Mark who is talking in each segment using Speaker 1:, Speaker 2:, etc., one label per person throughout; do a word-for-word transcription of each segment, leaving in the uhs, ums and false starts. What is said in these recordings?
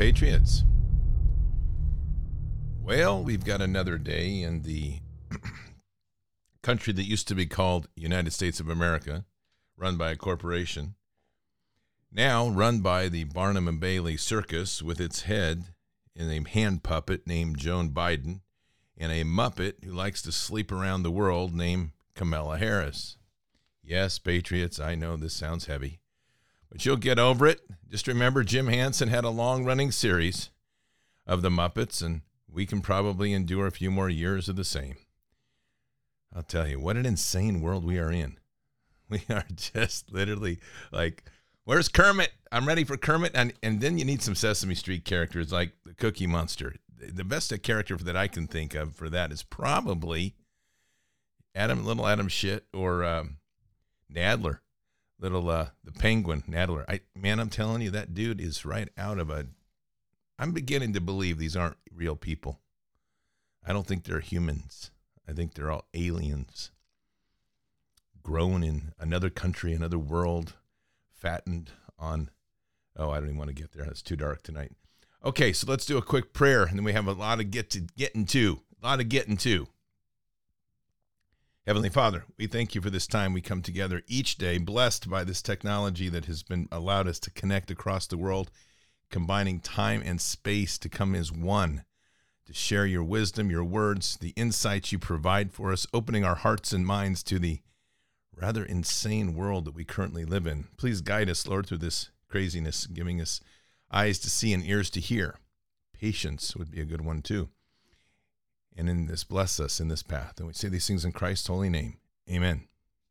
Speaker 1: Patriots. Well, we've got another day in the country that used to be called United States of America, run by a corporation, now run by the Barnum and Bailey Circus with its head in a hand puppet named Joe Biden and a Muppet who likes to sleep around the world named Kamala Harris. Yes, Patriots, I know this sounds heavy, but you'll get over it. Just remember Jim Henson had a long-running series of the Muppets, and we can probably endure a few more years of the same. I'll tell you, what an insane world we are in. We are just literally like, where's Kermit? I'm ready for Kermit. And and then you need some Sesame Street characters like the Cookie Monster. The best character that I can think of for that is probably Adam, little Adam Shit, or um, Nadler, little uh, the Penguin Nadler. I man, I'm telling you, that dude is right out of a. I'm beginning to believe these aren't real people. I don't think they're humans. I think they're all aliens, grown in another country, another world, fattened on. Oh, I don't even want to get there. It's too dark tonight. Okay, so let's do a quick prayer, and then we have a lot of get to getting to, a lot of getting to. Heavenly Father, we thank you for this time we come together each day, blessed by this technology that has been allowed us to connect across the world, combining time and space to come as one, to share your wisdom, your words, the insights you provide for us, opening our hearts and minds to the rather insane world that we currently live in. Please guide us, Lord, through this craziness, giving us eyes to see and ears to hear. Patience would be a good one too. And in this, bless us in this path. And we say these things in Christ's holy name. Amen.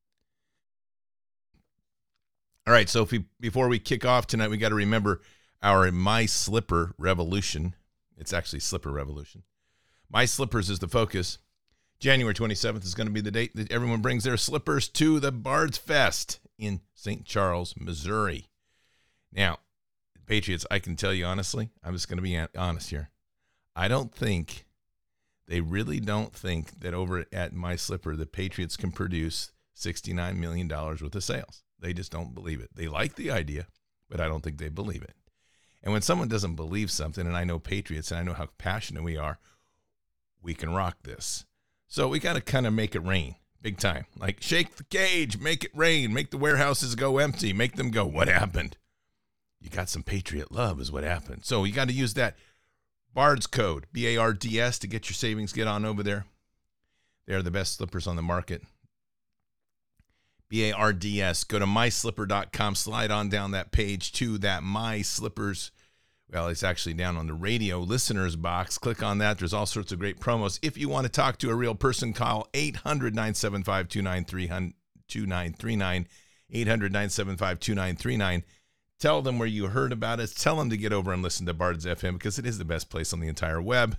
Speaker 1: All right, so if we, before we kick off tonight, we got to remember our My Slipper Revolution. It's actually Slipper Revolution. My Slippers is the focus. January twenty-seventh is going to be the date that everyone brings their slippers to the Bards Fest in Saint Charles, Missouri. Now, Patriots, I can tell you honestly, I'm just going to be honest here. I don't think, they really don't think that over at My Slipper, the Patriots can produce sixty-nine million dollars worth of sales. They just don't believe it. They like the idea, but I don't think they believe it. And when someone doesn't believe something, and I know Patriots, and I know how passionate we are, we can rock this. So we got to kind of make it rain, big time. Like, shake the cage, make it rain, make the warehouses go empty, make them go, what happened? You got some Patriot love is what happened. So you got to use that BARDS code, B A R D S, to get your savings. Get on over there. They're the best slippers on the market. B A R D S. Go to my slipper dot com. Slide on down that page to that My Slippers. Well, it's actually down on the radio listeners box. Click on that. There's all sorts of great promos. If you want to talk to a real person, call eight hundred, nine seven five, two nine three nine, eight hundred, nine seven five, two nine three nine. Tell them where you heard about us. Tell them to get over and listen to Bards F M because it is the best place on the entire web.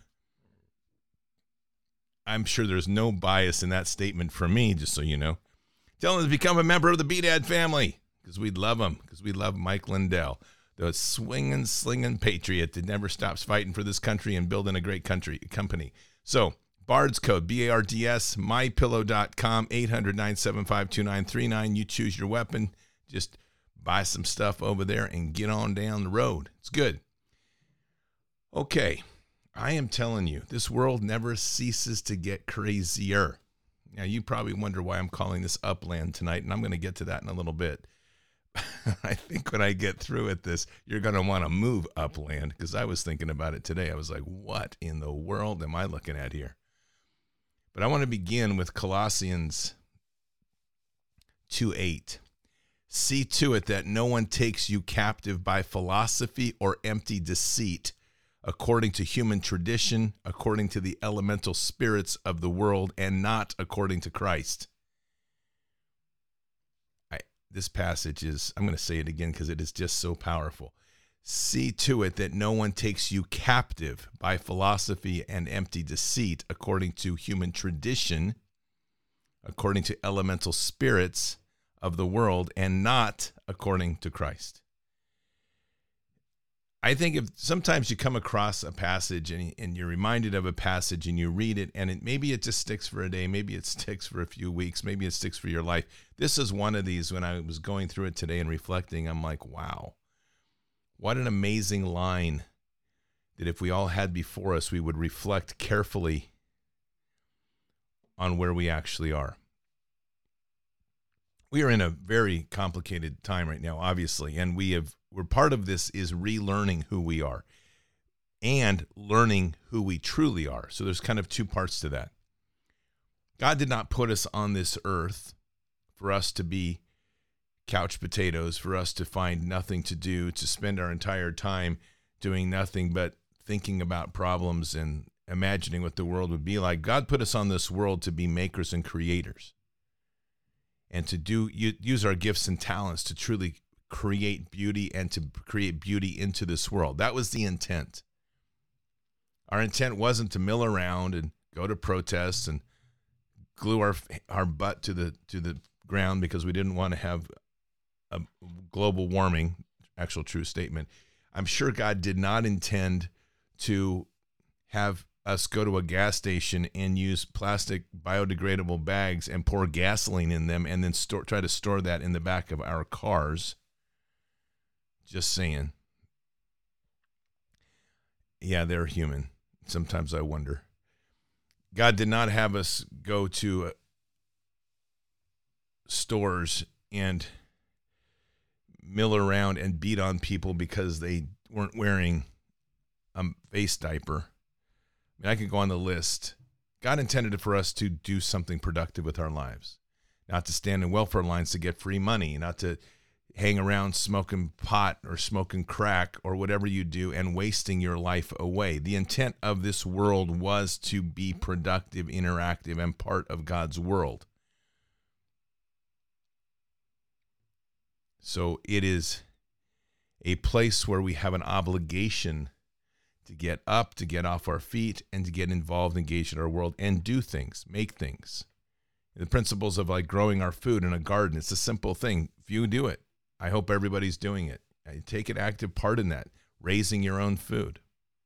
Speaker 1: I'm sure there's no bias in that statement from me, just so you know. Tell them to become a member of the B-Dad family because we'd love them, because we love Mike Lindell, the swinging, slinging patriot that never stops fighting for this country and building a great country company. So, BARDS code, B A R D S, my pillow dot com, eight hundred, nine seven five, two nine three nine. You choose your weapon. Just buy some stuff over there and get on down the road. It's good. Okay, I am telling you, this world never ceases to get crazier. Now, you probably wonder why I'm calling this Upland tonight, and I'm going to get to that in a little bit. I think when I get through with this, you're going to want to move upland, because I was thinking about it today. I was like, what in the world am I looking at here? But I want to begin with Colossians two eight. See to it that no one takes you captive by philosophy or empty deceit, according to human tradition, according to the elemental spirits of the world, and not according to Christ. I, this passage is, I'm going to say it again because it is just so powerful. See to it that no one takes you captive by philosophy and empty deceit, according to human tradition, according to elemental spirits of the world, and not according to Christ. I think if sometimes you come across a passage and, and you're reminded of a passage and you read it and it, maybe it just sticks for a day, maybe it sticks for a few weeks, maybe it sticks for your life. This is one of these. When I was going through it today and reflecting, I'm like, wow, what an amazing line that if we all had before us, we would reflect carefully on where we actually are. We are in a very complicated time right now, obviously, and we have, we're part of this is relearning who we are and learning who we truly are. So there's kind of two parts to that. God did not put us on this earth for us to be couch potatoes, for us to find nothing to do, to spend our entire time doing nothing but thinking about problems and imagining what the world would be like. God put us on this world to be makers and creators, and to do use our gifts and talents to truly create beauty and to create beauty into this world. That was the intent. Our intent wasn't to mill around and go to protests and glue our our butt to the to the ground because we didn't want to have a global warming, actual true statement. I'm sure God did not intend to have us go to a gas station and use plastic biodegradable bags and pour gasoline in them and then store, try to store that in the back of our cars. Just saying. Yeah, they're human. Sometimes I wonder. God did not have us go to uh, stores and mill around and beat on people because they weren't wearing a face diaper. I mean, I could go on the list. God intended it for us to do something productive with our lives, not to stand in welfare lines to get free money, not to hang around smoking pot or smoking crack or whatever you do and wasting your life away. The intent of this world was to be productive, interactive, and part of God's world. So it is a place where we have an obligation to get up, to get off our feet, and to get involved, engaged in our world, and do things, make things. The principles of like growing our food in a garden, it's a simple thing. If you do it, I hope everybody's doing it. Take an active part in that, raising your own food.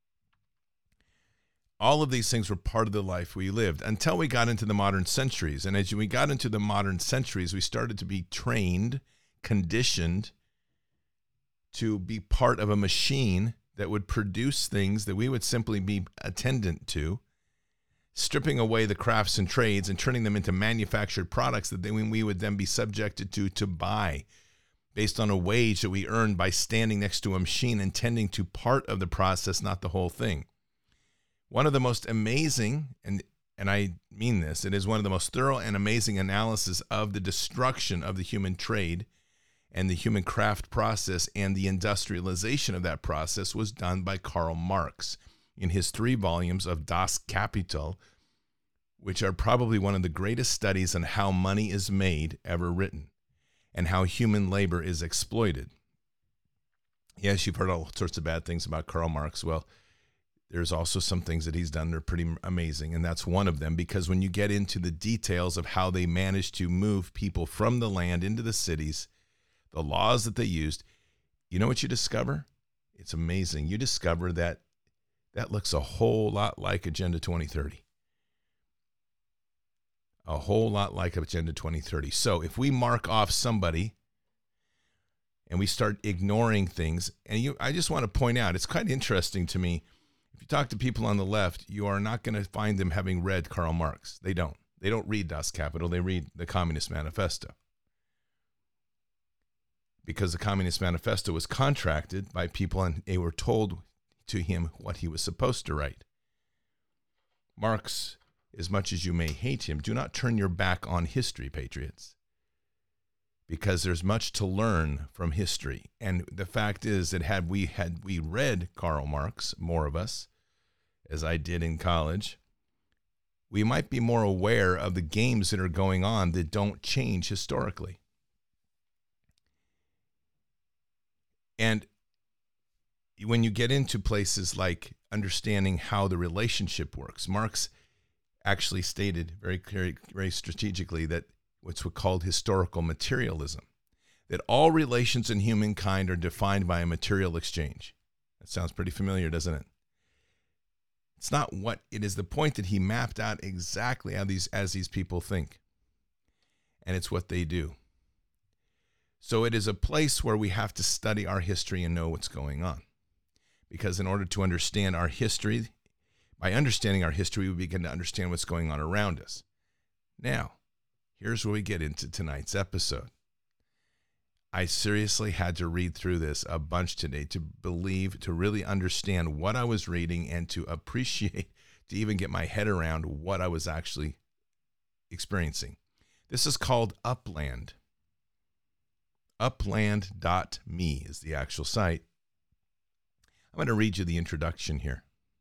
Speaker 1: All of these things were part of the life we lived until we got into the modern centuries. And as we got into the modern centuries, we started to be trained, conditioned to be part of a machine that would produce things that we would simply be attendant to, stripping away the crafts and trades and turning them into manufactured products that then we would then be subjected to to buy based on a wage that we earned by standing next to a machine and tending to part of the process, not the whole thing. One of the most amazing, and and I mean this, it is one of the most thorough and amazing analysis of the destruction of the human trade and the human craft process and the industrialization of that process was done by Karl Marx in his three volumes of Das Kapital, which are probably one of the greatest studies on how money is made ever written and how human labor is exploited. Yes, you've heard all sorts of bad things about Karl Marx. Well, there's also some things that he's done that are pretty amazing, and that's one of them, because when you get into the details of how they managed to move people from the land into the cities, the laws that they used, you know what you discover? It's amazing. You discover that that looks a whole lot like Agenda twenty thirty. A whole lot like Agenda twenty thirty. So if we mark off somebody and we start ignoring things, and you, I just want to point out, it's quite interesting to me, if you talk to people on the left, you are not going to find them having read Karl Marx. They don't. They don't read Das Kapital. They read the Communist Manifesto. Because the Communist Manifesto was contracted by people and they were told to him what he was supposed to write. Marx, as much as you may hate him, do not turn your back on history, patriots, because there's much to learn from history. And the fact is that had we had we read Karl Marx, more of us, as I did in college, we might be more aware of the games that are going on that don't change historically. And when you get into places like understanding how the relationship works, Marx actually stated very, very, very strategically that what's called historical materialism, that all relations in humankind are defined by a material exchange. That sounds pretty familiar, doesn't it? It's not what it is. The point that he mapped out exactly how these as these people think, and it's what they do. So it is a place where we have to study our history and know what's going on. because in order to understand our history, by understanding our history, we begin to understand what's going on around us. Now, here's where we get into tonight's episode. I seriously had to read through this a bunch today to believe, to really understand what I was reading and to appreciate, to even get my head around what I was actually experiencing. This is called Upland. upland dot me is the actual site. I'm going to read you the introduction here.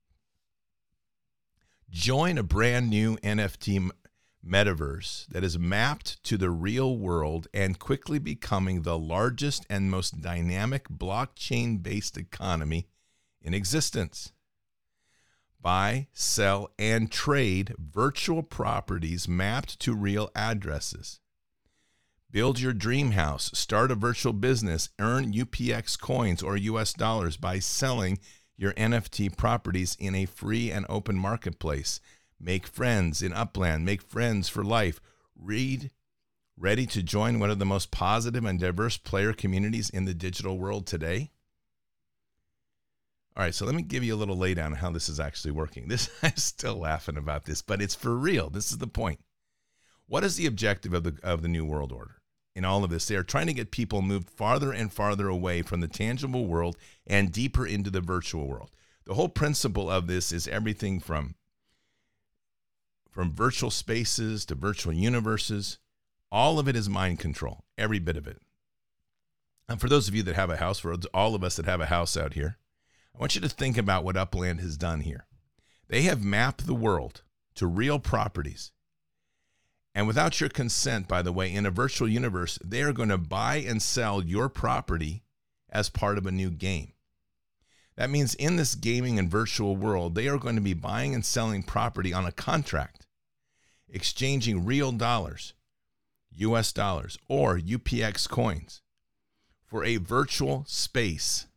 Speaker 1: Join a brand new N F T metaverse that is mapped to the real world and quickly becoming the largest and most dynamic blockchain-based economy in existence. Buy, sell, and trade virtual properties mapped to real addresses. Build your dream house, start a virtual business, earn U P X coins or U S dollars by selling your N F T properties in a free and open marketplace. Make friends in Upland. Make friends for life. Read, ready to join one of the most positive and diverse player communities in the digital world today? All right, so let me give you a little laydown on how this is actually working. This I'm still laughing about this, but it's for real. This is the point. What is the objective of the of the New World Order in all of this? They are trying to get people moved farther and farther away from the tangible world and deeper into the virtual world. The whole principle of this is everything from From virtual spaces to virtual universes. All of it is mind control, every bit of it. And for those of you that have a house, for all of us that have a house out here, I want you to think about what Upland has done here. They have mapped the world to real properties. And without your consent, by the way, in a virtual universe, they are going to buy and sell your property as part of a new game. That means in this gaming and virtual world, they are going to be buying and selling property on a contract, exchanging real dollars, U S dollars, or U P X coins for a virtual space.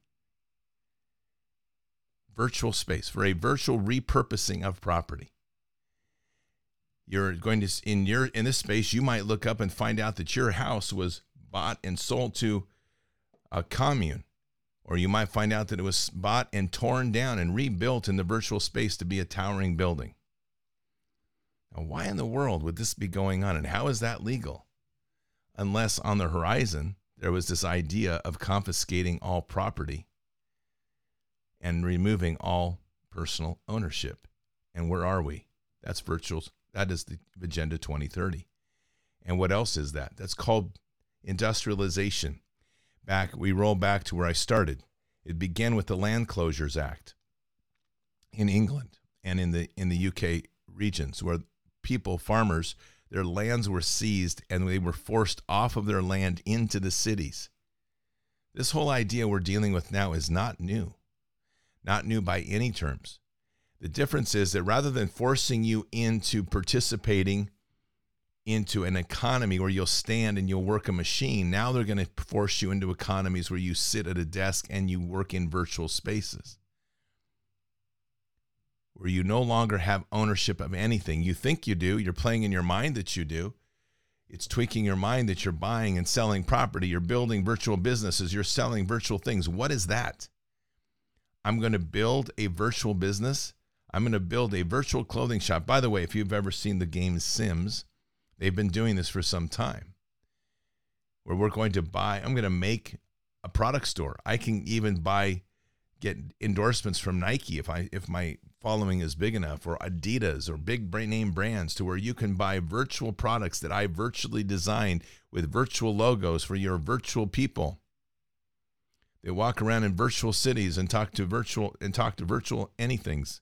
Speaker 1: Virtual space, for a virtual repurposing of property. You're going to, in your in this space, you might look up and find out that your house was bought and sold to a commune. Or you might find out that it was bought and torn down and rebuilt in the virtual space to be a towering building. Now, why in the world would this be going on, and how is that legal? Unless on the horizon, there was this idea of confiscating all property and removing all personal ownership. And where are we? That's virtual. That is the Agenda twenty thirty. And what else is that? That's called industrialization. Back, we roll back to where I started. It began with the Land Closures Act in England and in the in the U K regions, where people, farmers, their lands were seized and they were forced off of their land into the cities. This whole idea we're dealing with now is not new, not new by any terms. The difference is that rather than forcing you into participating into an economy where you'll stand and you'll work a machine, now they're going to force you into economies where you sit at a desk and you work in virtual spaces, where you no longer have ownership of anything. You think you do. You're playing in your mind that you do. It's tweaking your mind that you're buying and selling property. You're building virtual businesses. You're selling virtual things. What is that? I'm going to build a virtual business. I'm going to build a virtual clothing shop. By the way, if you've ever seen the game Sims, they've been doing this for some time, where we're going to buy, I'm going to make a product store. I can even buy, get endorsements from Nike if I if my following is big enough, or Adidas, or big brand name brands, to where you can buy virtual products that I virtually designed with virtual logos for your virtual people. They walk around in virtual cities and talk to virtual and talk to virtual anythings.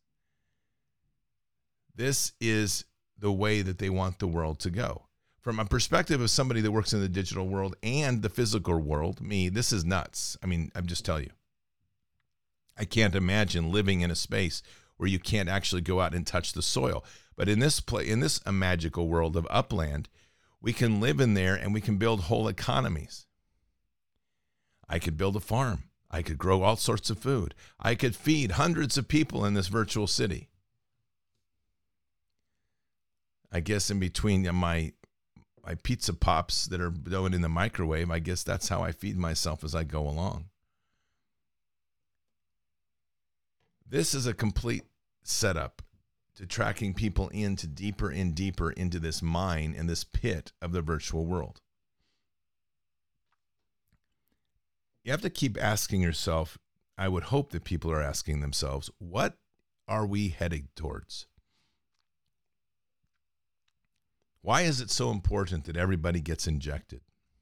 Speaker 1: This is the way that they want the world to go. From a perspective of somebody that works in the digital world and the physical world, me, this is nuts. I mean, I'm just telling you. I can't imagine living in a space where you can't actually go out and touch the soil. But in this play, in this a magical world of Upland, we can live in there and we can build whole economies. I could build a farm. I could grow all sorts of food. I could feed hundreds of people in this virtual city. I guess in between my my pizza pops that are going in the microwave, I guess that's how I feed myself as I go along. This is a complete setup to tracking people into deeper and deeper into this mine and this pit of the virtual world. You have to keep asking yourself, I would hope that people are asking themselves, what are we heading towards? Why is it so important that everybody gets injected?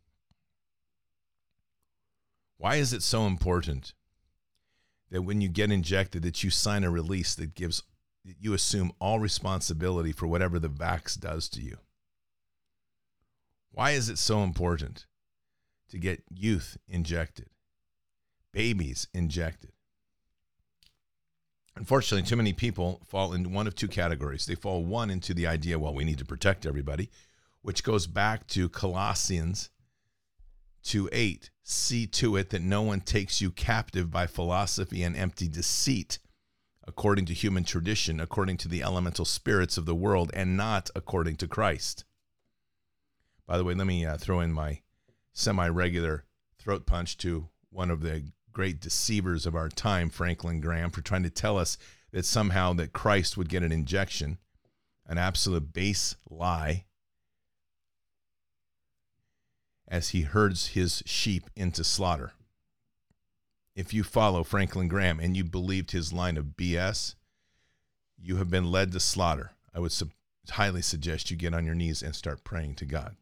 Speaker 1: Why is it so important that when you get injected that you sign a release that gives, that you assume all responsibility for whatever the vax does to you? Why is it so important to get youth injected, babies injected? Unfortunately, too many people fall in one of two categories. They fall, one, into the idea, well, we need to protect everybody, which goes back to Colossians two eight. See to it that no one takes you captive by philosophy and empty deceit, according to human tradition, according to the elemental spirits of the world, and not according to Christ. By the way, let me uh, throw in my semi-regular throat punch to one of the great deceivers of our time, Franklin Graham, for trying to tell us that somehow that Christ would get an injection, an absolute base lie, as he herds his sheep into slaughter. If you follow Franklin Graham and you believed his line of B S, you have been led to slaughter. I would su- highly suggest you get on your knees and start praying to God.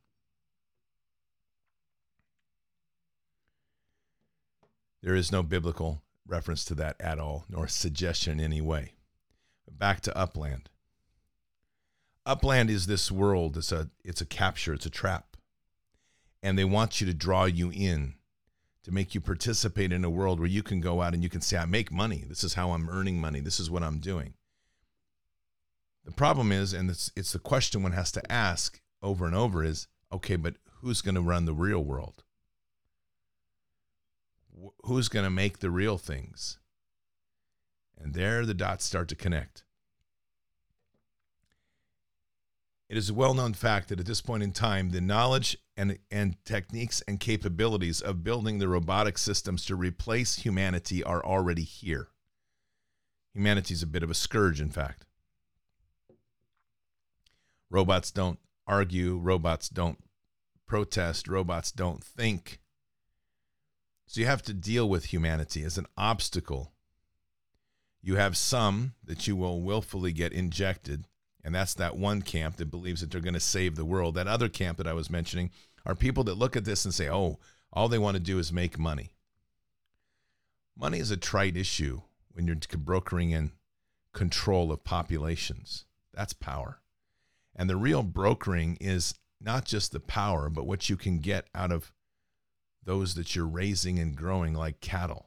Speaker 1: There is no biblical reference to that at all, nor suggestion in any way. But back to Upland. Upland is this world. It's a, it's a capture. It's a trap. And they want you to draw you in, to make you participate in a world where you can go out and you can say, I make money. This is how I'm earning money. This is what I'm doing. The problem is, and it's, it's the question one has to ask over and over is, okay, but who's going to run the real world? Who's going to make the real things? And there the dots start to connect. It is a well-known fact that at this point in time, the knowledge and, and techniques and capabilities of building the robotic systems to replace humanity are already here. Humanity is a bit of a scourge, in fact. Robots don't argue. Robots don't protest. Robots don't think. So you have to deal with humanity as an obstacle. You have some that you will willfully get injected, and that's that one camp that believes that they're going to save the world. That other camp that I was mentioning are people that look at this and say, oh, all they want to do is make money. Money is a trite issue when you're brokering in control of populations. That's power. And the real brokering is not just the power, but what you can get out of those that you're raising and growing like cattle.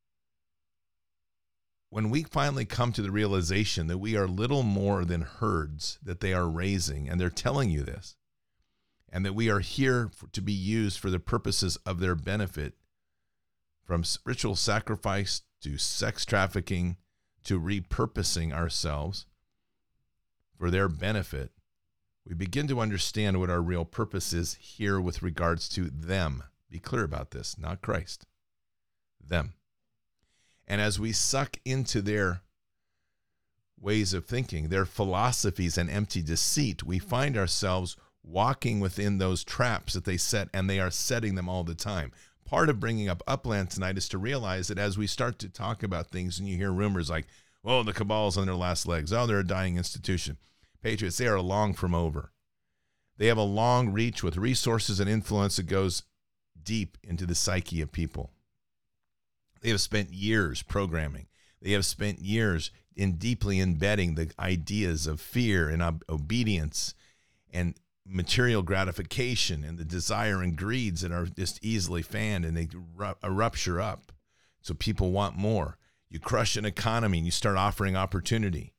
Speaker 1: When we finally come to the realization that we are little more than herds that they are raising, and they're telling you this, and that we are here for, to be used for the purposes of their benefit, from ritual sacrifice to sex trafficking to repurposing ourselves for their benefit, we begin to understand what our real purpose is here with regards to them. Be clear about this, not Christ. Them. And as we suck into their ways of thinking, their philosophies and empty deceit, we find ourselves walking within those traps that they set, and they are setting them all the time. Part of bringing up Upland tonight is to realize that as we start to talk about things and you hear rumors like, oh, the cabal's on their last legs. Oh, they're a dying institution. Patriots, they are long from over. They have a long reach with resources and influence that goes deep into the psyche of people. They have spent years programming. They have spent years in deeply embedding the ideas of fear and ob- obedience and material gratification and the desire and greeds that are just easily fanned, and they ru- rupture up. So people want more. You crush an economy and you start offering opportunity.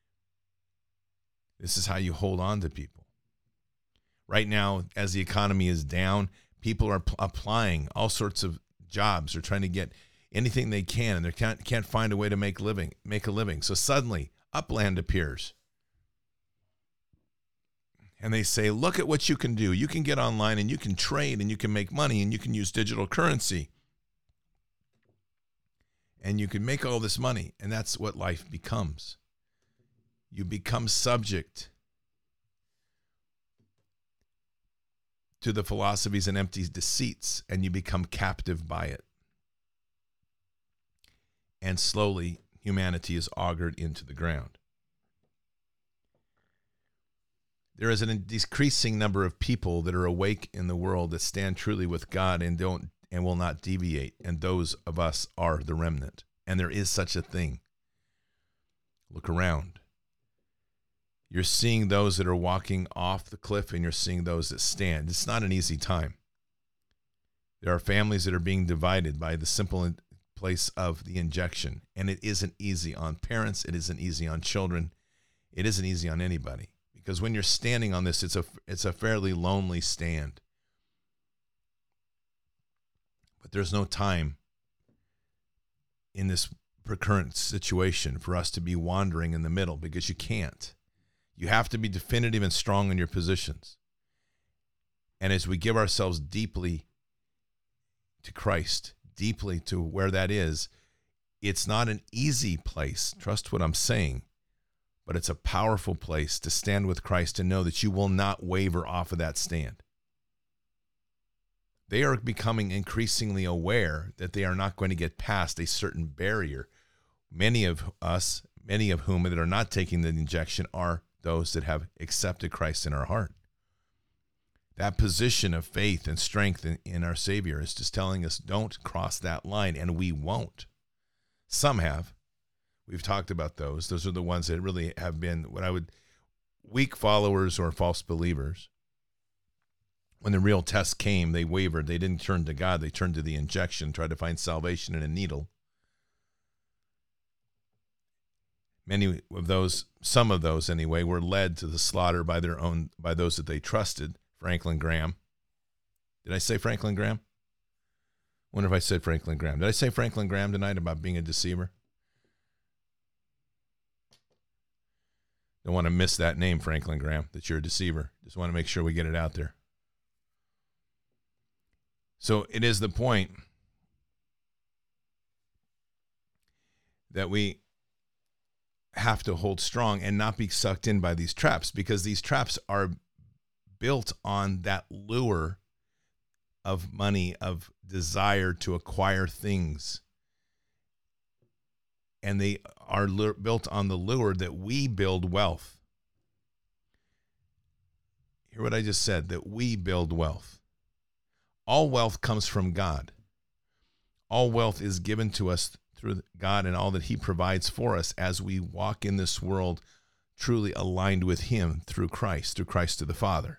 Speaker 1: This is how you hold on to people. Right now, as the economy is down, people are p- applying all sorts of jobs. They're trying to get anything they can, and they can't can't find a way to make living make a living. So suddenly, Upland appears, and they say, "Look at what you can do. You can get online, and you can trade, and you can make money, and you can use digital currency." And you can make all this money, and that's what life becomes. You become subject to the philosophies and empty deceits, and you become captive by it. And slowly, humanity is augured into the ground. There is an decreasing number of people that are awake in the world that stand truly with God and don't and will not deviate, and those of us are the remnant. And there is such a thing. Look around. You're seeing those that are walking off the cliff, and you're seeing those that stand. It's not an easy time. There are families that are being divided by the simple place of the injection, and it isn't easy on parents. It isn't easy on children. It isn't easy on anybody, because when you're standing on this, it's a it's a fairly lonely stand. But there's no time in this current situation for us to be wandering in the middle, because you can't. You have to be definitive and strong in your positions. And as we give ourselves deeply to Christ, deeply to where that is, it's not an easy place. Trust what I'm saying. But it's a powerful place to stand with Christ and know that you will not waver off of that stand. They are becoming increasingly aware that they are not going to get past a certain barrier. Many of us, many of whom that are not taking the injection, are those that have accepted Christ in our heart. That position of faith and strength in, in our Savior is just telling us, don't cross that line, and we won't. Some have. We've talked about those. Those are the ones that really have been what I would, weak followers or false believers. When the real test came, they wavered. They didn't turn to God. They turned to the injection, tried to find salvation in a needle. Many of those, some of those anyway, were led to the slaughter by their own, by those that they trusted. Franklin Graham. Did I say Franklin Graham? Wonder if I said Franklin Graham. Did I say Franklin Graham tonight about being a deceiver? Don't want to miss that name, Franklin Graham, that you're a deceiver. Just want to make sure we get it out there. So it is the point that we have to hold strong and not be sucked in by these traps, because these traps are built on that lure of money, of desire to acquire things. And they are built on the lure that we build wealth. Hear what I just said, that we build wealth. All wealth comes from God. All wealth is given to us through God and all that he provides for us as we walk in this world truly aligned with him through Christ, through Christ to the Father.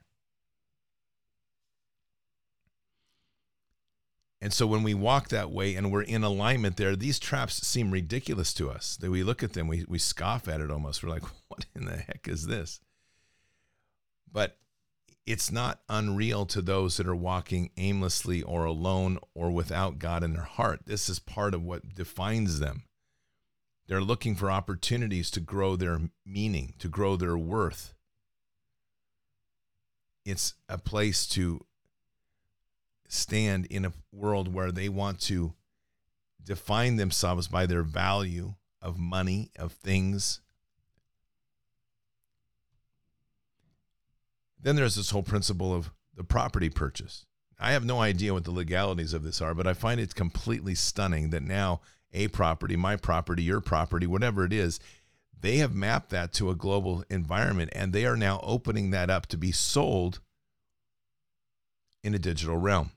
Speaker 1: And so when we walk that way and we're in alignment there, these traps seem ridiculous to us. That we look at them, we, we scoff at it almost. We're like, what in the heck is this? But it's not unreal to those that are walking aimlessly or alone or without God in their heart. This is part of what defines them. They're looking for opportunities to grow their meaning, to grow their worth. It's a place to stand in a world where they want to define themselves by their value of money, of things. Then there's this whole principle of the property purchase. I have no idea what the legalities of this are, but I find it completely stunning that now a property, my property, your property, whatever it is, they have mapped that to a global environment, and they are now opening that up to be sold in a digital realm.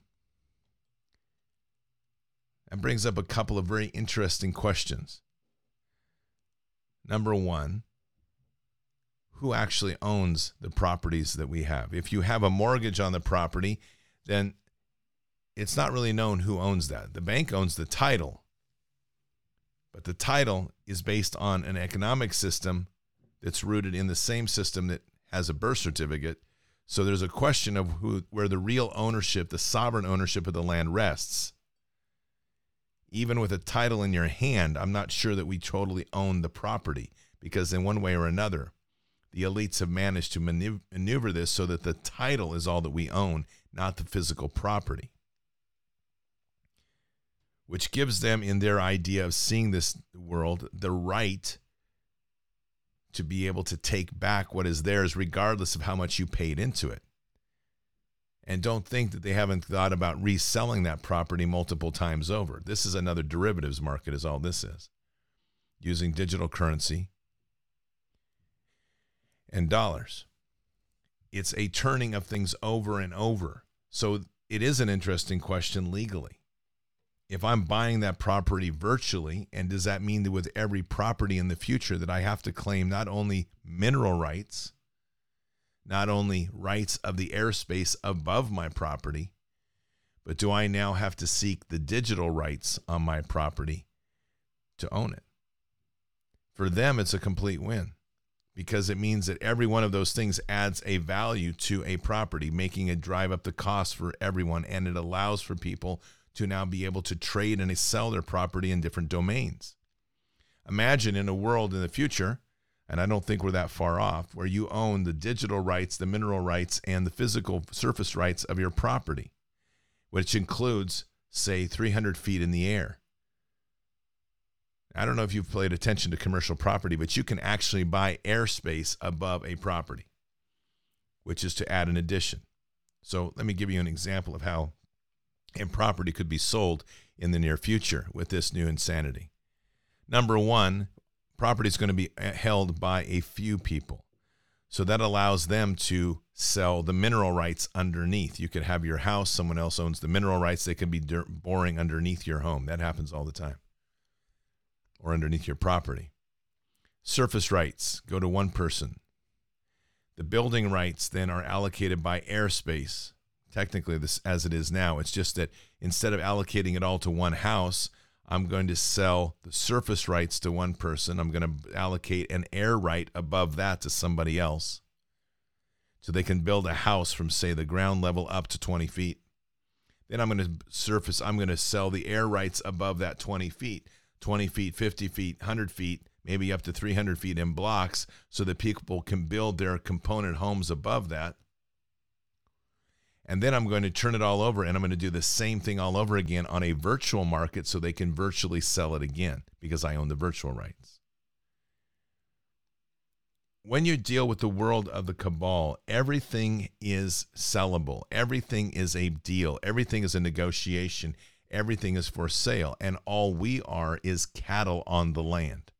Speaker 1: That brings up a couple of very interesting questions. Number one, who actually owns the properties that we have? If you have a mortgage on the property, then it's not really known who owns that. The bank owns the title, but the title is based on an economic system that's rooted in the same system that has a birth certificate. So there's a question of who, where the real ownership, the sovereign ownership of the land rests. Even with a title in your hand, I'm not sure that we totally own the property, because in one way or another, the elites have managed to maneuver this so that the title is all that we own, not the physical property. which gives them, in their idea of seeing this world, the right to be able to take back what is theirs regardless of how much you paid into it. And don't think that they haven't thought about reselling that property multiple times over. This is another derivatives market is all this is. Using digital currency and dollars. It's a turning of things over and over. So it is an interesting question legally. If I'm buying that property virtually, and does that mean that with every property in the future that I have to claim not only mineral rights, not only rights of the airspace above my property, but do I now have to seek the digital rights on my property to own it? For them, it's a complete win because it means that every one of those things adds a value to a property, making it drive up the cost for everyone, and it allows for people to now be able to trade and sell their property in different domains. Imagine in a world in the future, and I don't think we're that far off, where you own the digital rights, the mineral rights, and the physical surface rights of your property, which includes, say, three hundred feet in the air. I don't know if you've paid attention to commercial property, but you can actually buy airspace above a property, which is to add an addition. So let me give you an example of how and property could be sold in the near future with this new insanity. Number one, property is going to be held by a few people. So that allows them to sell the mineral rights underneath. You could have your house, someone else owns the mineral rights. They could be boring underneath your home. That happens all the time. Or underneath your property. Surface rights go to one person. The building rights then are allocated by airspace. Technically, this as it is now, it's just that instead of allocating it all to one house, I'm going to sell the surface rights to one person. I'm going to allocate an air right above that to somebody else. So they can build a house from, say, the ground level up to twenty feet. Then I'm going to surface, I'm going to sell the air rights above that twenty feet, twenty feet, fifty feet, one hundred feet, maybe up to three hundred feet in blocks so that people can build their component homes above that. And then I'm going to turn it all over and I'm going to do the same thing all over again on a virtual market so they can virtually sell it again because I own the virtual rights. When you deal with the world of the cabal, everything is sellable. Everything is a deal. Everything is a negotiation. Everything is for sale. And all we are is cattle on the land.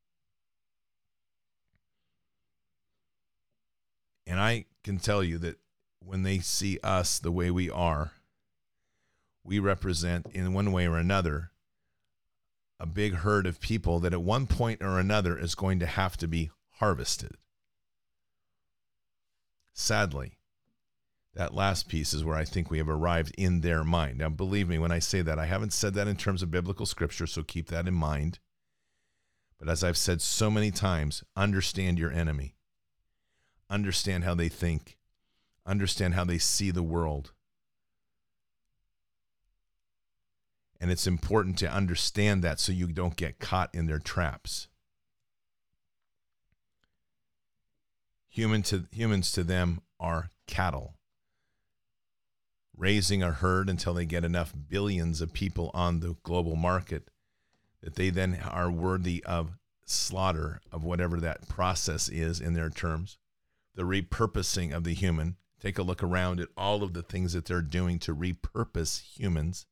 Speaker 1: And I can tell you that when they see us the way we are, we represent, in one way or another, a big herd of people that at one point or another is going to have to be harvested. Sadly, that last piece is where I think we have arrived in their mind. Now, believe me, when I say that, I haven't said that in terms of biblical scripture, so keep that in mind. But as I've said so many times, understand your enemy. Understand how they think. Understand how they see the world. And it's important to understand that so you don't get caught in their traps. Human to, humans to them are cattle, raising a herd until they get enough billions of people on the global market that they then are worthy of slaughter of whatever that process is in their terms. The repurposing of the human. Take a look around at all of the things that they're doing to repurpose humans.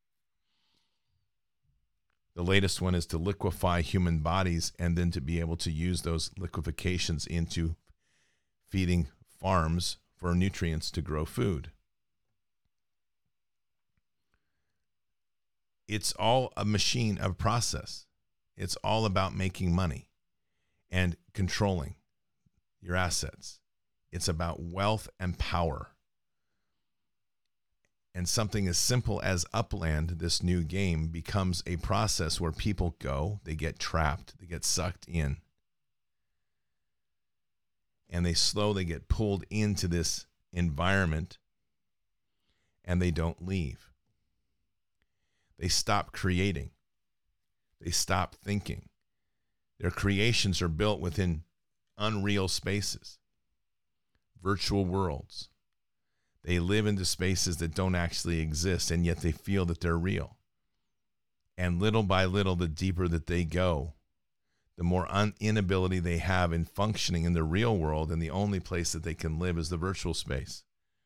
Speaker 1: The latest one is to liquefy human bodies and then to be able to use those liquefations into feeding farms for nutrients to grow food. It's all a machine of process. It's all about making money and controlling your assets. It's about wealth and power. And something as simple as Upland, this new game, becomes a process where people go, they get trapped, they get sucked in. And they slowly get pulled into this environment and they don't leave. They stop creating. They stop thinking. Their creations are built within unreal spaces. Virtual worlds. They live into spaces that don't actually exist, and yet they feel that they're real. And little by little, the deeper that they go, the more un- inability they have in functioning in the real world, and the only place that they can live is the virtual space.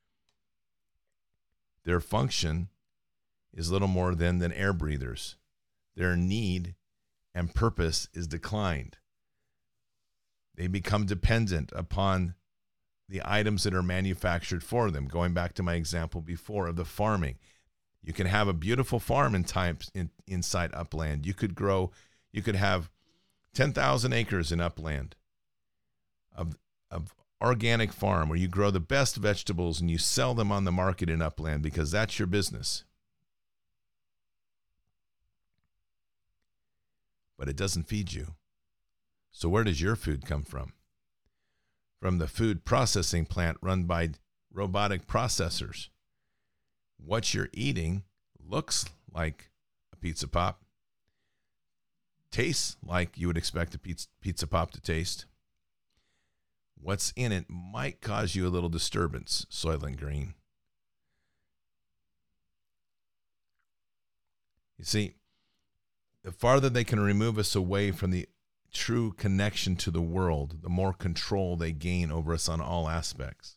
Speaker 1: Their function is little more than, than air breathers. Their need and purpose is declined. They become dependent upon the items that are manufactured for them. Going back to my example before of the farming. You can have a beautiful farm in types in, inside upland. You could grow, you could have ten thousand acres in upland of, of organic farm where you grow the best vegetables and you sell them on the market in upland because that's your business. But it doesn't feed you. So where does your food come from? From the food processing plant run by robotic processors. What you're eating looks like a pizza pop, tastes like you would expect a pizza, pizza pop to taste. What's in it might cause you a little disturbance, Soylent Green. You see, the farther they can remove us away from the true connection to the world, the more control they gain over us on all aspects.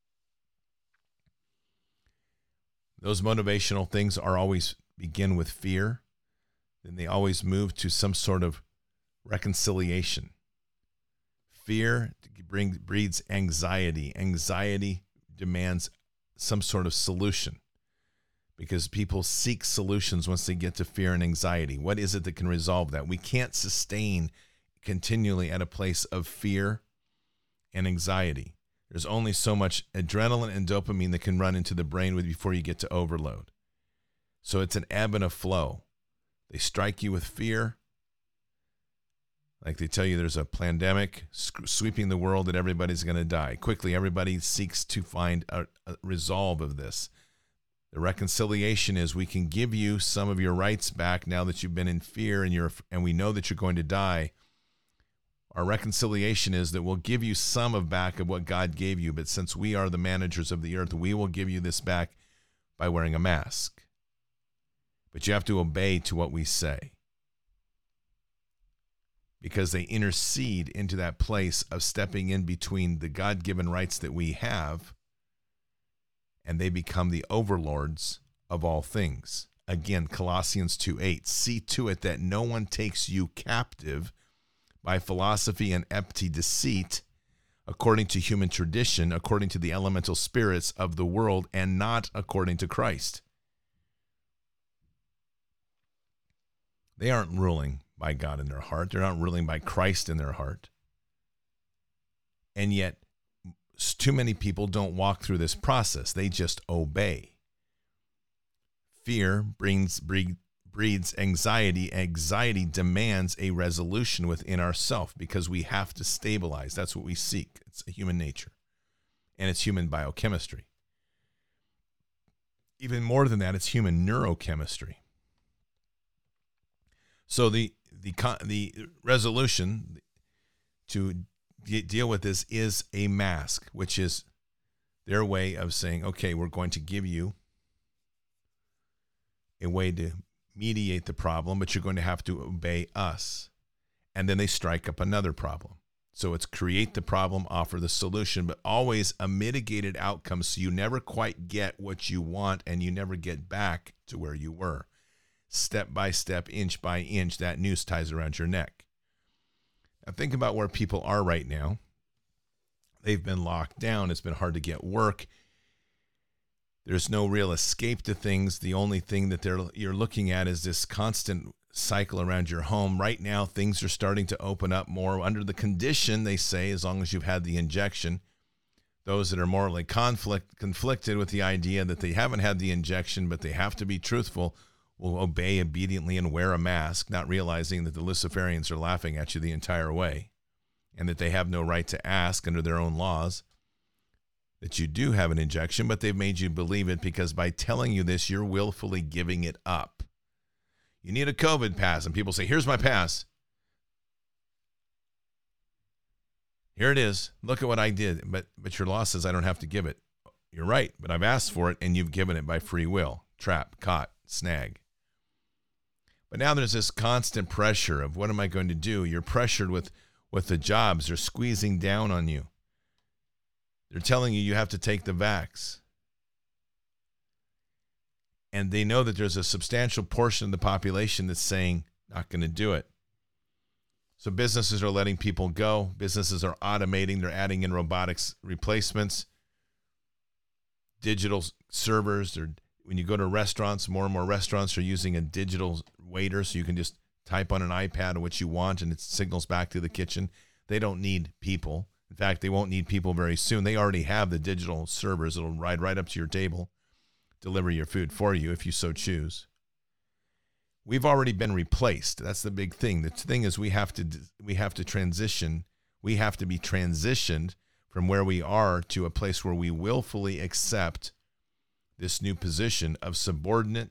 Speaker 1: Those motivational things are always begin with fear, then they always move to some sort of reconciliation. Fear bring, breeds anxiety. Anxiety demands some sort of solution because people seek solutions once they get to fear and anxiety. What is it that can resolve that? We can't sustain continually at a place of fear and anxiety. There's only so much adrenaline and dopamine that can run into the brain before you get to overload. So it's an ebb and a flow. They strike you with fear. Like they tell you there's a pandemic sweeping the world that everybody's going to die. Quickly, everybody seeks to find a, a resolve of this. The reconciliation is we can give you some of your rights back now that you've been in fear and you're and we know that you're going to die. Our reconciliation is that we'll give you some of back of what God gave you, but since we are the managers of the earth, we will give you this back by wearing a mask. But you have to obey to what we say. Because they intercede into that place of stepping in between the God-given rights that we have, and they become the overlords of all things. Again, Colossians two eight, see to it that no one takes you captive by philosophy and empty deceit, according to human tradition, according to the elemental spirits of the world, and not according to Christ. They aren't ruling by God in their heart. They're not ruling by Christ in their heart. And yet, too many people don't walk through this process. They just obey. Fear brings breed, breeds anxiety. Anxiety demands a resolution within ourselves because we have to stabilize. That's what we seek. It's a human nature. And it's human biochemistry. Even more than that, it's human neurochemistry. So the the the resolution to de- deal with this is a mask, which is their way of saying, okay, we're going to give you a way to mediate the problem, but you're going to have to obey us. And then they strike up another problem. So it's create the problem, offer the solution, but always a mitigated outcome so you never quite get what you want and you never get back to where you were. Step by step, inch by inch, that noose ties around your neck. Now think about where people are right now. They've been locked down. It's been hard to get work. There's no real escape to things. The only thing that they're you're looking at is this constant cycle around your home. Right now, things are starting to open up more under the condition, they say, as long as you've had the injection. Those that are morally conflict conflicted with the idea that they haven't had the injection, but they have to be truthful, will obey obediently and wear a mask, not realizing that the Luciferians are laughing at you the entire way and that they have no right to ask under their own laws that you do have an injection, but they've made you believe it because by telling you this, you're willfully giving it up. You need a COVID pass, and people say, here's my pass. Here it is. Look at what I did. But but your law says I don't have to give it. You're right, but I've asked for it, and you've given it by free will. Trap, caught, snag. But now there's this constant pressure of what am I going to do? You're pressured with, with the jobs. They're squeezing down on you. They're telling you you have to take the vax. And they know that there's a substantial portion of the population that's saying, not going to do it. So businesses are letting people go. Businesses are automating. They're adding in robotics replacements, digital servers. They're, when you go to restaurants, more and more restaurants are using a digital waiter, so you can just type on an iPad what you want, and it signals back to the kitchen. They don't need people. In fact, they won't need people very soon. They already have the digital servers that'll ride right up to your table, deliver your food for you if you so choose. We've already been replaced. That's the big thing. The thing is we have to we have to transition. We have to be transitioned from where we are to a place where we willfully accept this new position of subordinate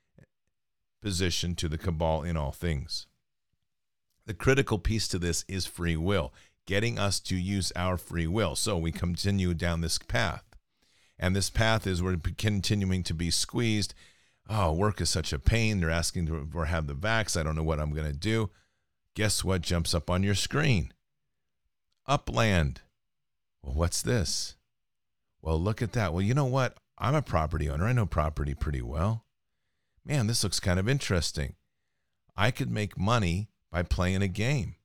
Speaker 1: position to the cabal in all things. The critical piece to this is free will, getting us to use our free will. So we continue down this path. And this path is we're continuing to be squeezed. Oh, work is such a pain. They're asking to or have the vax. I don't know what I'm going to do. Guess what jumps up on your screen? Upland. Well, what's this? Well, look at that. Well, you know what? I'm a property owner. I know property pretty well. Man, this looks kind of interesting. I could make money by playing a game.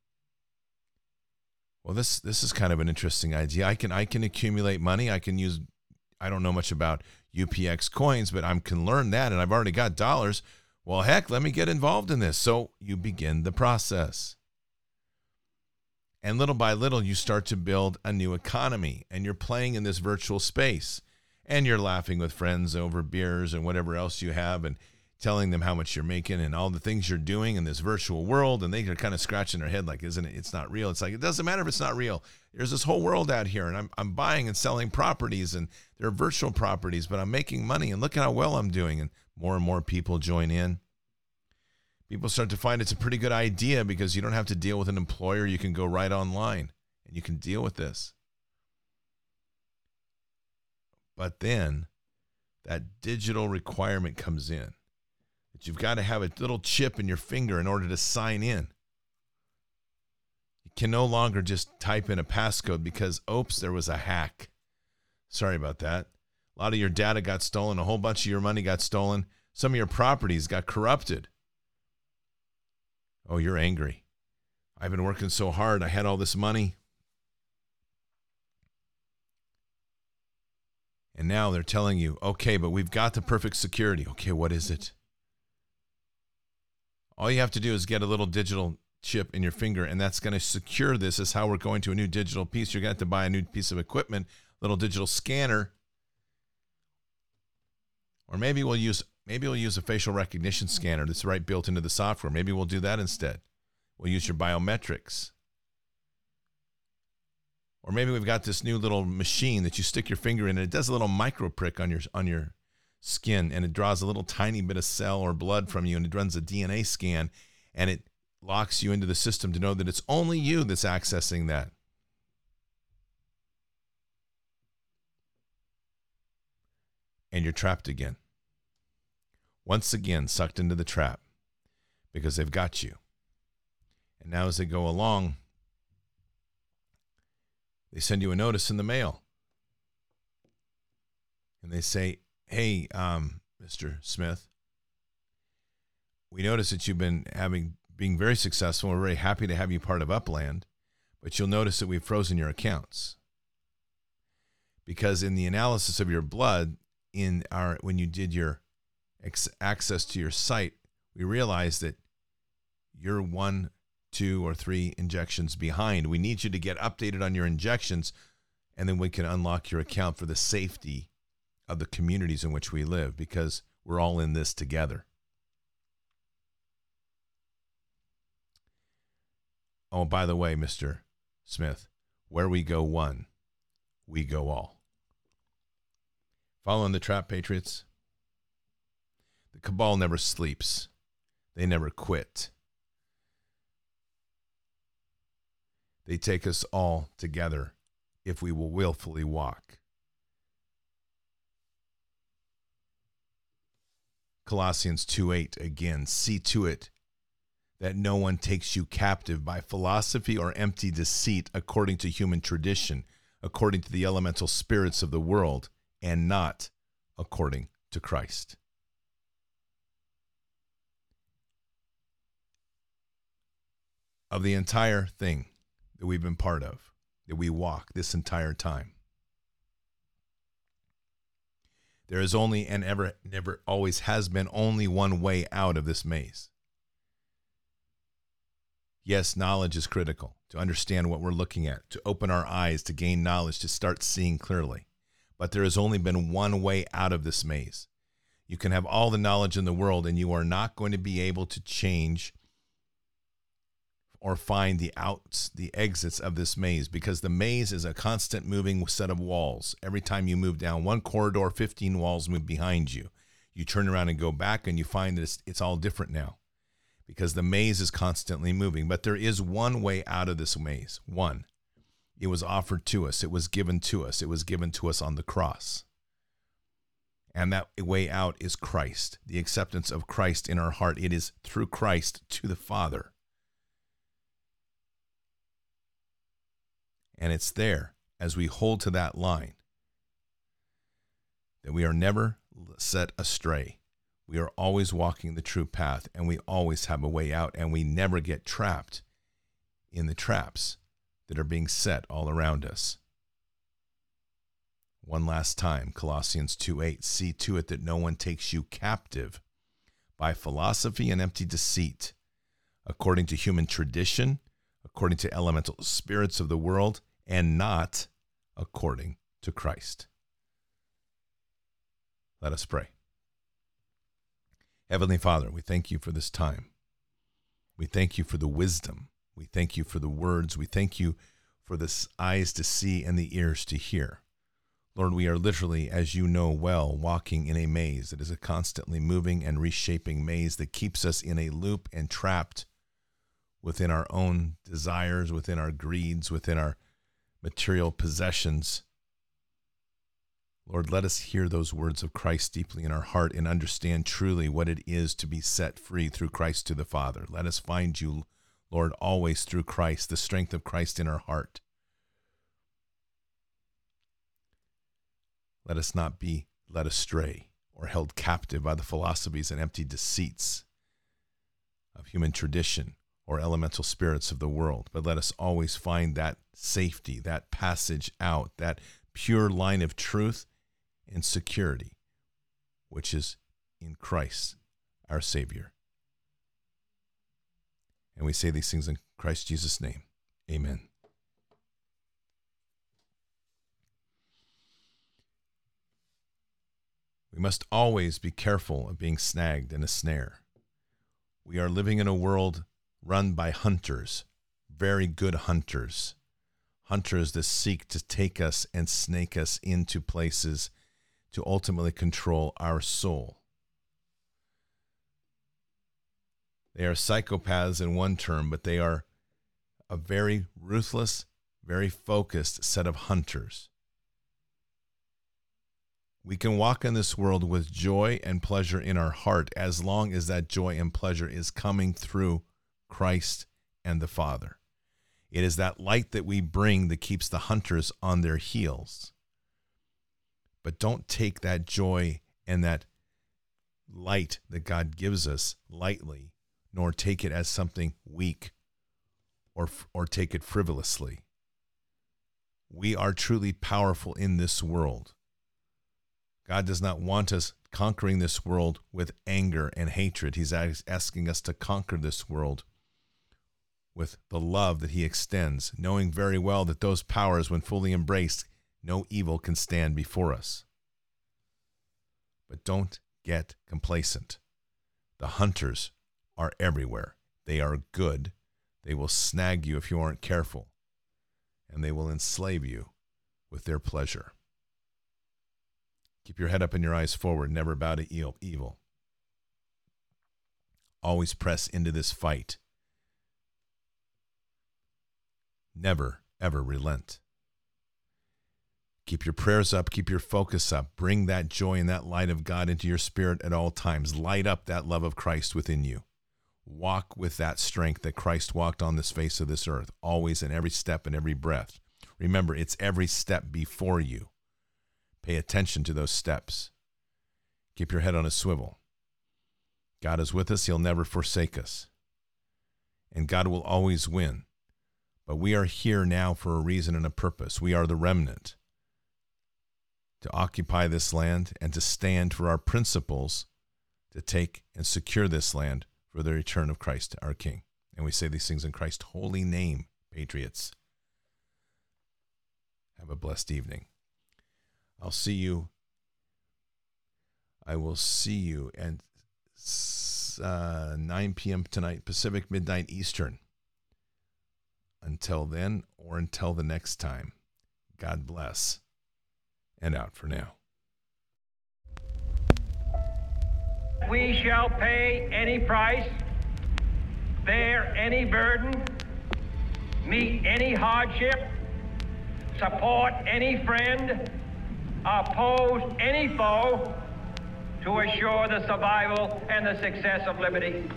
Speaker 1: Well, this this is kind of an interesting idea. I can I can accumulate money. I can use, I don't know much about U P X coins, but I can learn that, and I've already got dollars. Well, heck, let me get involved in this. So you begin the process. And little by little, you start to build a new economy, and you're playing in this virtual space, and you're laughing with friends over beers and whatever else you have, and telling them how much you're making and all the things you're doing in this virtual world, and they are kind of scratching their head like, isn't it? It's not real. It's like, it doesn't matter if it's not real. There's this whole world out here, and I'm I'm buying and selling properties, and they're virtual properties, but I'm making money, and look at how well I'm doing. And more and more people join in. People start to find it's a pretty good idea because you don't have to deal with an employer. You can go right online, and you can deal with this. But then that digital requirement comes in. That you've got to have a little chip in your finger in order to sign in. You can no longer just type in a passcode because, oops, there was a hack. Sorry about that. A lot of your data got stolen. A whole bunch of your money got stolen. Some of your properties got corrupted. Oh, you're angry. I've been working so hard. I had all this money. And now they're telling you, okay, but we've got the perfect security. Okay, what is it? All you have to do is get a little digital chip in your finger, and that's going to secure this. This is how we're going to a new digital piece. You're going to have to buy a new piece of equipment, little digital scanner. Or maybe we'll use maybe we'll use a facial recognition scanner that's right built into the software. Maybe we'll do that instead. We'll use your biometrics. Or maybe we've got this new little machine that you stick your finger in, and it does a little micro prick on your on your skin, and it draws a little tiny bit of cell or blood from you, and it runs a D N A scan, and it locks you into the system to know that it's only you that's accessing that. And you're trapped again. Once again, sucked into the trap because they've got you. And now as they go along, they send you a notice in the mail. And they say, hey, um, Mister Smith, we notice that you've been having being very successful. We're very happy to have you part of Upland, but you'll notice that we've frozen your accounts. Because in the analysis of your blood, in our when you did your ex- access to your site, we realized that you're one, two, or three injections behind. We need you to get updated on your injections, and then we can unlock your account for the safety of the communities in which we live, because we're all in this together. Oh, by the way, Mister Smith, where we go one, we go all. Following the trap, Patriots? The cabal never sleeps. They never quit. They take us all together if we will willfully walk. Colossians two eight again, see to it that no one takes you captive by philosophy or empty deceit according to human tradition, according to the elemental spirits of the world, and not according to Christ. Of the entire thing that we've been part of, that we walk this entire time, there is only and ever, never, always has been only one way out of this maze. Yes, knowledge is critical to understand what we're looking at, to open our eyes, to gain knowledge, to start seeing clearly. But there has only been one way out of this maze. You can have all the knowledge in the world, and you are not going to be able to change or find the outs, the exits of this maze, because the maze is a constant moving set of walls. Every time you move down one corridor, fifteen walls move behind you. You turn around and go back, and you find that it's, it's all different now, because the maze is constantly moving. But there is one way out of this maze. One. It was offered to us. It was given to us. It was given to us on the cross. And that way out is Christ, the acceptance of Christ in our heart. It is through Christ to the Father. And it's there, as we hold to that line, that we are never set astray. We are always walking the true path, and we always have a way out, and we never get trapped in the traps that are being set all around us. One last time, Colossians two eight, see to it that no one takes you captive by philosophy and empty deceit, according to human tradition, according to elemental spirits of the world, and not according to Christ. Let us pray. Heavenly Father, we thank you for this time. We thank you for the wisdom. We thank you for the words. We thank you for the eyes to see and the ears to hear. Lord, we are literally, as you know well, walking in a maze that is a constantly moving and reshaping maze that keeps us in a loop and trapped within our own desires, within our greeds, within our material possessions. Lord, let us hear those words of Christ deeply in our heart and understand truly what it is to be set free through Christ to the Father. Let us find you, Lord, always through Christ, the strength of Christ in our heart. Let us not be led astray or held captive by the philosophies and empty deceits of human tradition or elemental spirits of the world, but let us always find that safety, that passage out, that pure line of truth and security, which is in Christ, our Savior. And we say these things in Christ Jesus' name. Amen. We must always be careful of being snagged in a snare. We are living in a world run by hunters, very good hunters, hunters that seek to take us and snake us into places to ultimately control our soul. They are psychopaths in one term, but they are a very ruthless, very focused set of hunters. We can walk in this world with joy and pleasure in our heart as long as that joy and pleasure is coming through Christ and the Father. It is that light that we bring that keeps the hunters on their heels. But don't take that joy and that light that God gives us lightly, nor take it as something weak or, or take it frivolously. We are truly powerful in this world. God does not want us conquering this world with anger and hatred. He's asking us to conquer this world with the love that he extends, knowing very well that those powers, when fully embraced, no evil can stand before us. But don't get complacent. The hunters are everywhere. They are good. They will snag you if you aren't careful, and they will enslave you with their pleasure. Keep your head up and your eyes forward. Never bow to evil. Always press into this fight. Never, ever relent. Keep your prayers up. Keep your focus up. Bring that joy and that light of God into your spirit at all times. Light up that love of Christ within you. walk with that strength that Christ walked on this face of this earth, always in every step and every breath. Remember, it's every step before you. Pay attention to those steps. Keep your head on a swivel. God is with us. He'll never forsake us. And God will always win. But we are here now for a reason and a purpose. We are the remnant to occupy this land and to stand for our principles to take and secure this land for the return of Christ, our King. And we say these things in Christ's holy name, patriots. Have a blessed evening. I'll see you. I will see you at uh, nine p.m. tonight, Pacific, midnight Eastern. Until then, or until the next time, God bless. And out for now.
Speaker 2: We shall pay any price, bear any burden, meet any hardship, support any friend, oppose any foe to assure the survival and the success of liberty.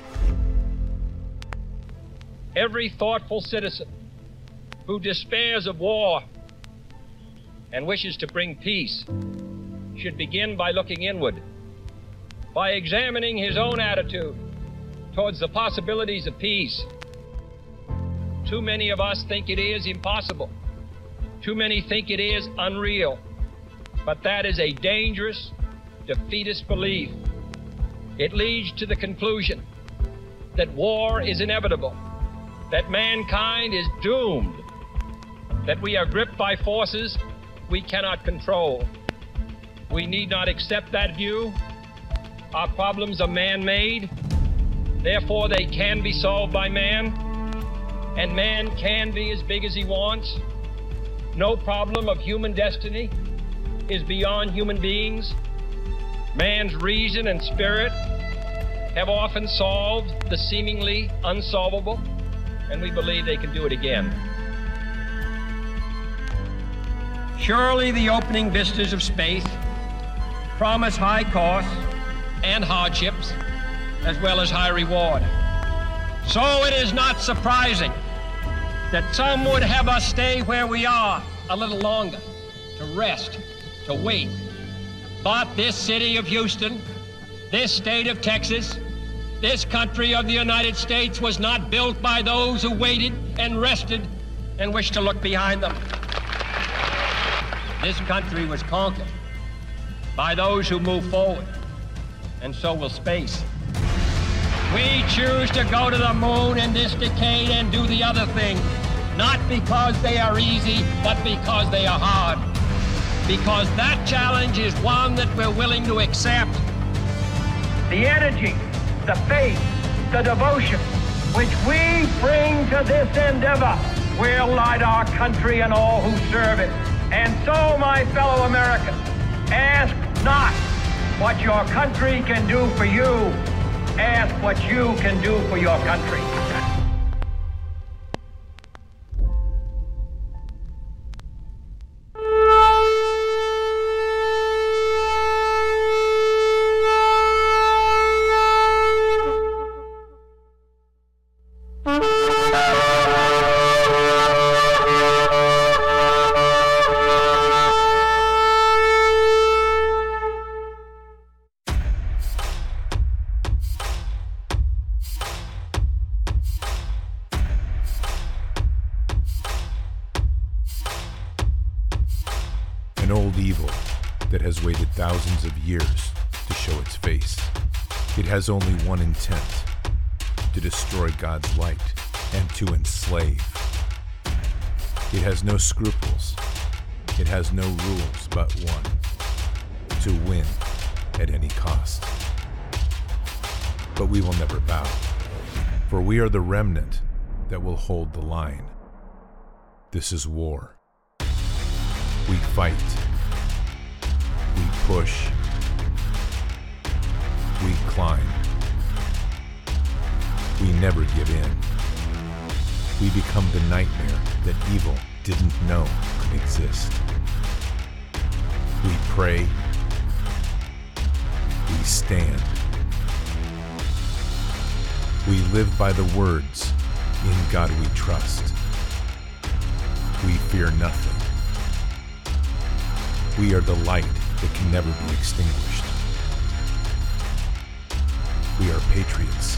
Speaker 2: Every thoughtful citizen who despairs of war and wishes to bring peace should begin by looking inward, by examining his own attitude towards the possibilities of peace. Too many of us think it is impossible. Too many think it is unreal. But that is a dangerous, defeatist belief. It leads to the conclusion that war is inevitable, that mankind is doomed, that we are gripped by forces we cannot control. We need not accept that view. Our problems are man-made, therefore they can be solved by man, and man can be as big as he wants. No problem of human destiny is beyond human beings. Man's reason and spirit have often solved the seemingly unsolvable, and we believe they can do it again. Surely the opening vistas of space promise high costs and hardships, as well as high reward. So it is not surprising that some would have us stay where we are a little longer, to rest, to wait. But this city of Houston, this state of Texas, this country of the United States was not built by those who waited and rested and wished to look behind them. This country was conquered by those who move forward, and so will space. We choose to go to the moon in this decade and do the other thing, not because they are easy, but because they are hard. Because that challenge is one that we're willing to accept. The energy, the faith, the devotion which we bring to this endeavor will light our country and all who serve it. And so, my fellow Americans, ask not what your country can do for you. Ask what you can do for your country.
Speaker 1: An old evil that has waited thousands of years to show its face. It has only one intent: to destroy God's light and to enslave. It has no scruples. It has no rules but one: to win at any cost. But we will never bow, for we are the remnant that will hold the line. This is war. We fight. We push. We climb. We never give in. We become the nightmare that evil didn't know could exist. We pray. We stand. We live by the words, "In God we trust." We fear nothing. We are the light that can never be extinguished. We are patriots.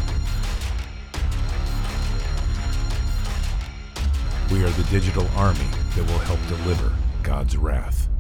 Speaker 1: We are the digital army that will help deliver God's wrath.